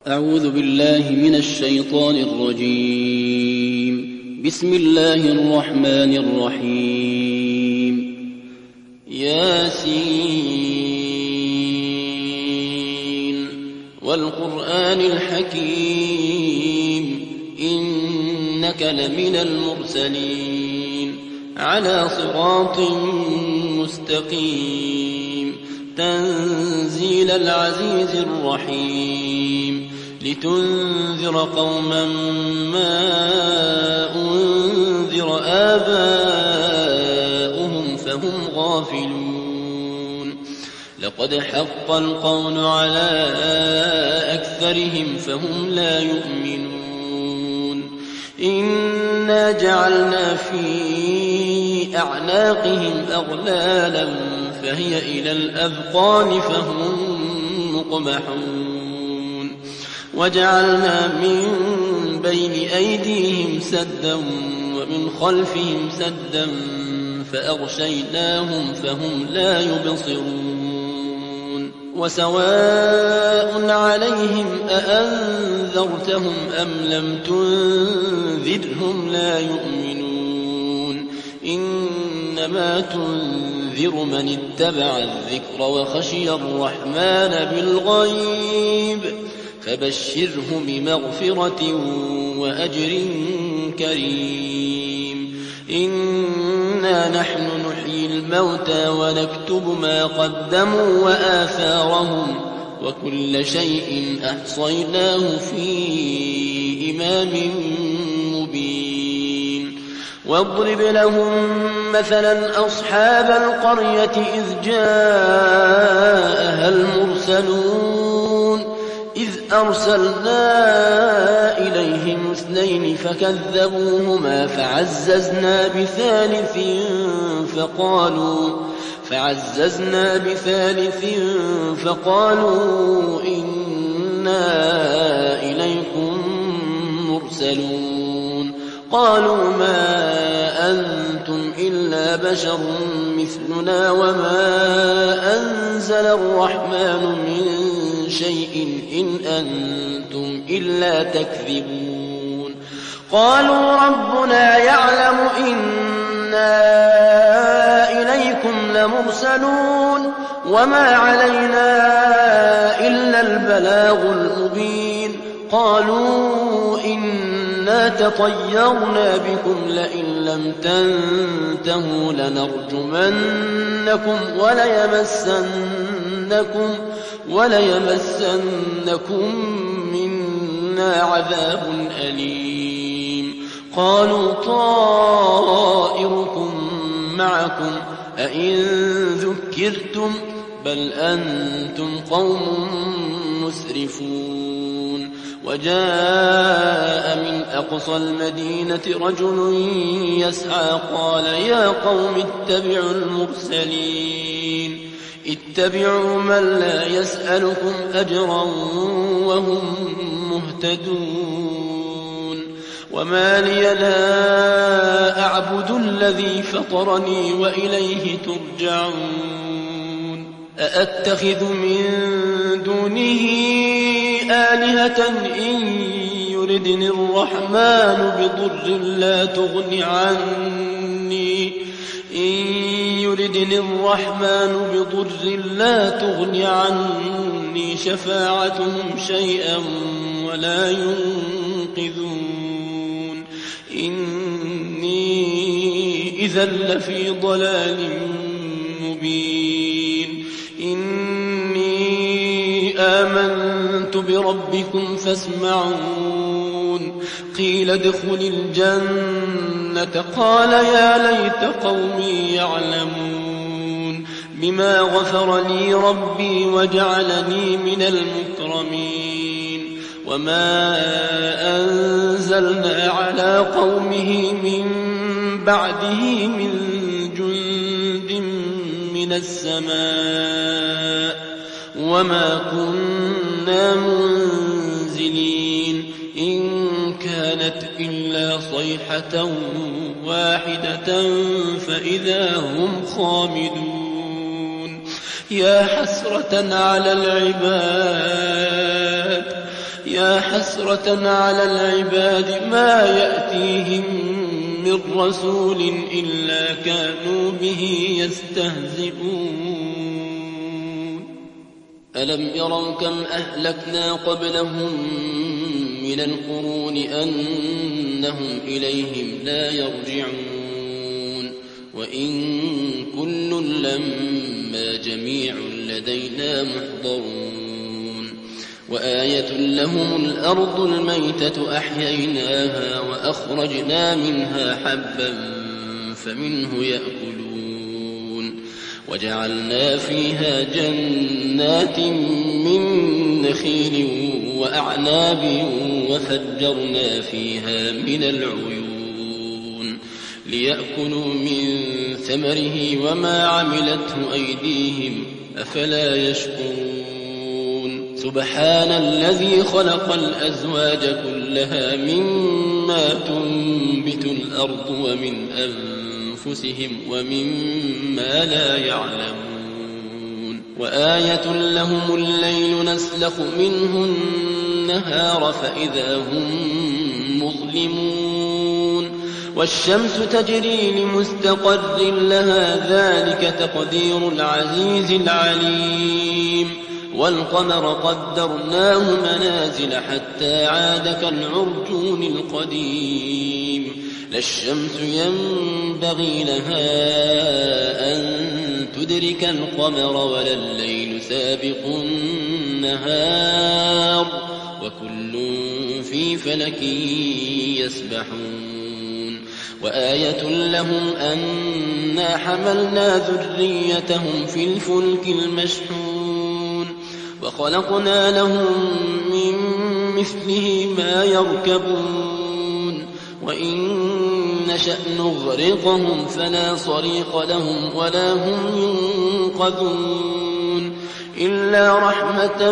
أعوذ بالله من الشيطان الرجيم. بسم الله الرحمن الرحيم. ياسين والقرآن الحكيم إنك لمن المرسلين على صراط مستقيم تنزيل العزيز الرحيم لتنذر قوما ما أنذر آباؤهم فهم غافلون لقد حق القول على أكثرهم فهم لا يؤمنون إنا جعلنا في أعناقهم أغلالا فهي إلى الأذقان فهم مقمحون وجعلنا من بين أيديهم سدا ومن خلفهم سدا فأغشيناهم فهم لا يبصرون وسواء عليهم أأنذرتهم أم لم تنذرهم لا يؤمنون إنما تنذر من اتبع الذكر وخشي الرحمن بالغيب فبشره بمغفرة وأجر كريم إنا نحن نحيي الموتى ونكتب ما قدموا وآثارهم وكل شيء أحصيناه في إمام مبين واضرب لهم مثلا أصحاب القرية إذ جاءها المرسلون إذ أرسلنا إليهم اثنين فكذبوهما فعززنا بثالث فقالوا إنا إليكم مرسلون قالوا ما أنتم إلا بشر مثلنا وما أنزل الرحمن من شيء إن أنتم إلا تكذبون قالوا ربنا يعلم إنا إليكم لمرسلون وما علينا إلا البلاغ المبين قالوا إنا تطيرنا بكم لئن لم تنتهوا لنرجمنكم وليمسنكم منا عذاب أليم قالوا طائركم معكم أئن ذكرتم بل أنتم قوم مسرفون وجاء من أقصى المدينة رجل يسعى قال يا قوم اتبعوا المرسلين اتبعوا من لا يسألكم أجرا وهم مهتدون وما لي لا أعبد الذي فطرني وإليه ترجعون أأتخذ من دونه آلهة إن يردني الرحمن بضر لا تغن عني شفاعتهم شيئا ولا ينقذون إني إذا لفي ضلال مبين إني آمنت بربكم فاسمعون قيل ادخل الجنة قال يا ليت قومي يعلمون بما غفر لي ربي وجعلني من المكرمين وما أنزلنا على قومه من بعده من جند من السماء وما كنا منزلين إن كانت إلا صيحة واحدة فإذا هم خامدون يا حسرة على العباد يا حسرة على العباد ما يأتيهم من رسول إلا كانوا به يستهزئون ألم يروا كم أهلكنا قبلهم من القرون أنهم إليهم لا يرجعون وإن كل لما جميع لدينا محضرون وآية لهم الأرض الميتة أحييناها وأخرجنا منها حبا فمنه يأكلون وجعلنا فيها جنات من نخيل وأعناب وفجرنا فيها من العيون ليأكلوا من ثمره وما عملته أيديهم أفلا يشكرون سبحان الذي خلق الأزواج كلها مما تنبت الأرض ومن أنفسهم ومما لا يعلمون وآية لهم الليل نسلخ منه النهار فإذا هم مظلمون والشمس تجري لمستقر لها ذلك تقدير العزيز العليم والقمر قدرناه منازل حتى عاد كالعرجون القديم لا الشمس ينبغي لها أن تدرك القمر ولا الليل سابق النهار وكل في فلك يسبحون وآية لهم أنا حملنا ذريتهم في الفلك المشحون وخلقنا لهم من مثله ما يركبون وإن نشأ نغرقهم فلا صريخ لهم ولا هم ينقذون إلا رحمة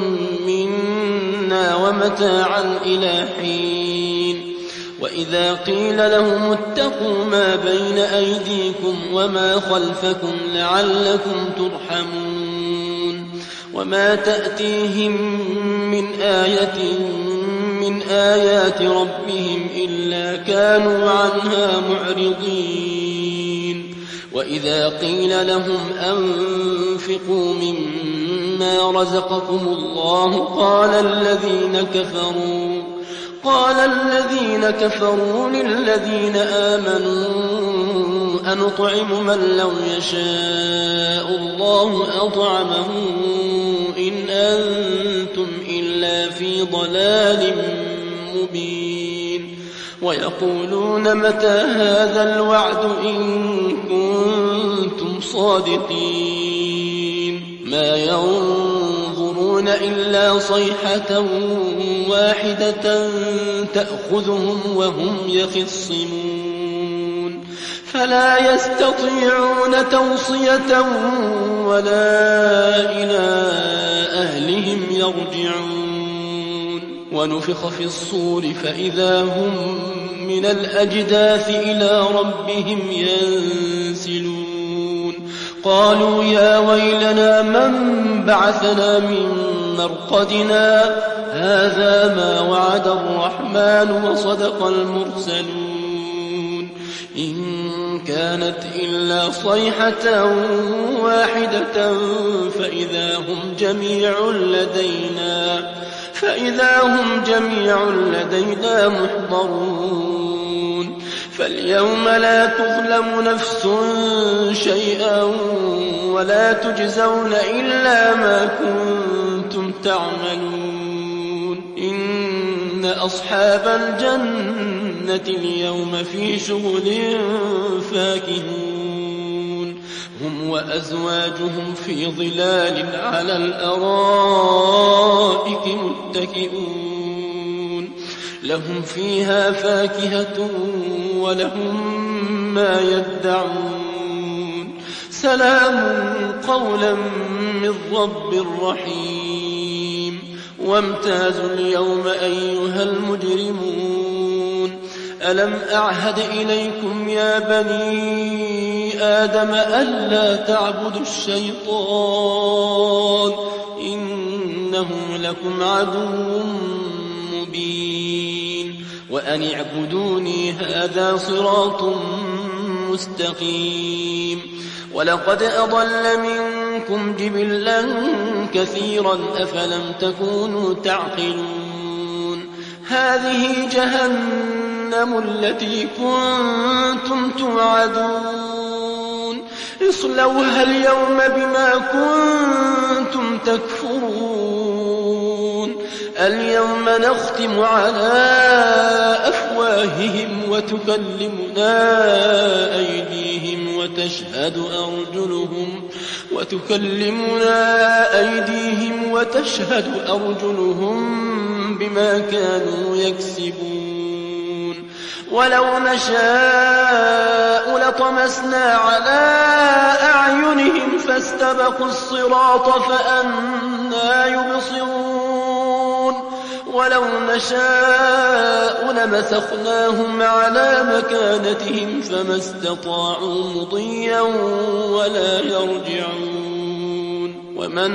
منا ومتاعا إلى حين وإذا قيل لهم اتقوا ما بين أيديكم وما خلفكم لعلكم ترحمون وما تأتيهم من آية من آيات ربهم إلا كانوا عنها معرضين وإذا قيل لهم أنفقوا مما رزقكم الله قال الذين كفروا للذين آمنوا أنطعم من لو يشاء الله أطعمه إن أنتم إلا في ضلال مبين ويقولون متى هذا الوعد إن كنتم صادقين ما ينظرون إلا صيحة واحدة تأخذهم وهم يخصمون فلا يستطيعون توصية ولا إلى أهلهم يرجعون ونفخ في الصور فإذا هم من الأجداث إلى ربهم ينسلون قالوا يا ويلنا من بعثنا من مرقدنا هذا ما وعد الرحمن وصدق المرسلون إن كانت إلا صيحة واحدة فإذا هم جميع لدينا محضرون فاليوم لا تظلم نفس شيئا ولا تجزون إلا ما كنتم تعملون إن أصحاب الجنة اليوم في شغل فاكهون هم وأزواجهم في ظلال على الأرائك متكئون لهم فيها فاكهة ولهم ما يدعون سلام قولا من رب رحيم وامتازوا اليوم أيها المجرمون ألم أعهد إليكم يا بني آدم ألا تعبدوا الشيطان إنه لكم عدو وأن اعبدوني هذا صراط مستقيم ولقد أضل منكم جبلا كثيرا أفلم تكونوا تعقلون هذه جهنم التي كنتم توعدون اصلوها اليوم بما كنتم تكفرون اليوم نختم على أفواههم وتكلمنا أيديهم وتشهد أرجلهم بما كانوا يكسبون ولو نشاء لطمسنا على أعينهم فاستبقوا الصراط فأنى يبصرون ولو نشاء لمسخناهم على مكانتهم فما استطاعوا مضيا ولا يرجعون ومن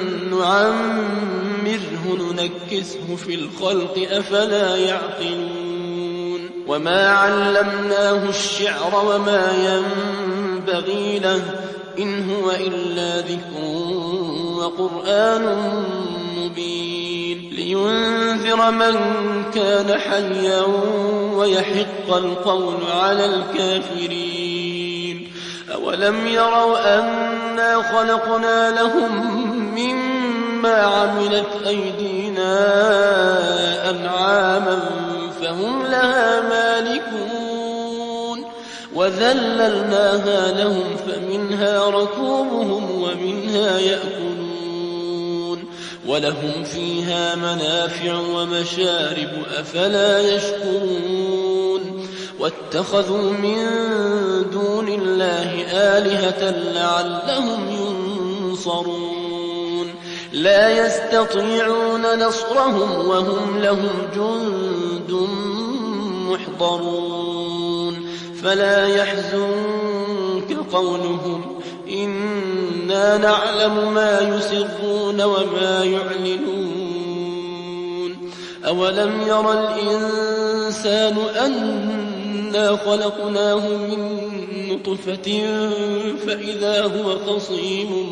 نعمره ننكسه في الخلق أفلا يعقلون وما علمناه الشعر وما ينبغي له إن هو إلا ذكر وقرآن مبين لينذر من كان حيا ويحق القول على الكافرين أولم يروا أنا خلقنا لهم مما عملت أيدينا أنعاما فهم لها مالكون وذللناها لهم فمنها ركوبهم ومنها يأكلون ولهم فيها منافع ومشارب أفلا يشكرون واتخذوا من دون الله آلهة لعلهم ينصرون لا يستطيعون نصرهم وهم لهم جند محضرون فلا يحزنك قولهم إنا نعلم ما يسرون وما يعلنون أولم ير الإنسان أنا خلقناه من نطفة فإذا هو خصيم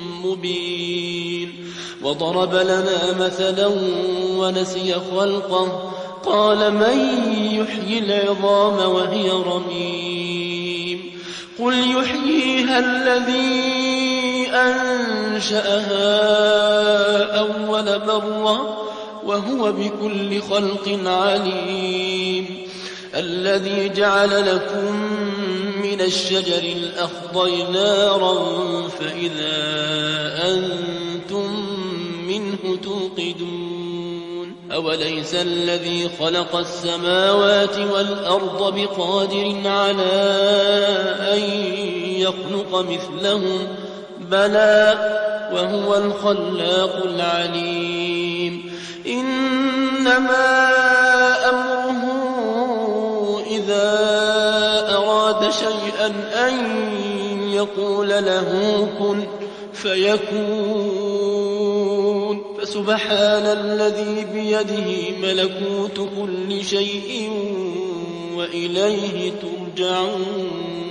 مبين وضرب لنا مثلا ونسي خلقه قال من يحيي العظام وهي رميم قل يحييها الذي أنشأها أول مرة وهو بكل خلق عليم الذي جعل لكم من الشجر الأخضر نارا فإذا أنتم منه توقدون أوليس الذي خلق السماوات والأرض بقادر على أن يخلق مثلهم بلى وهو الخلاق العليم إنما أمره إذا أراد شيئا أن يقول له كن فيكون فسبحان الذي بيده ملكوت كل شيء وإليه ترجعون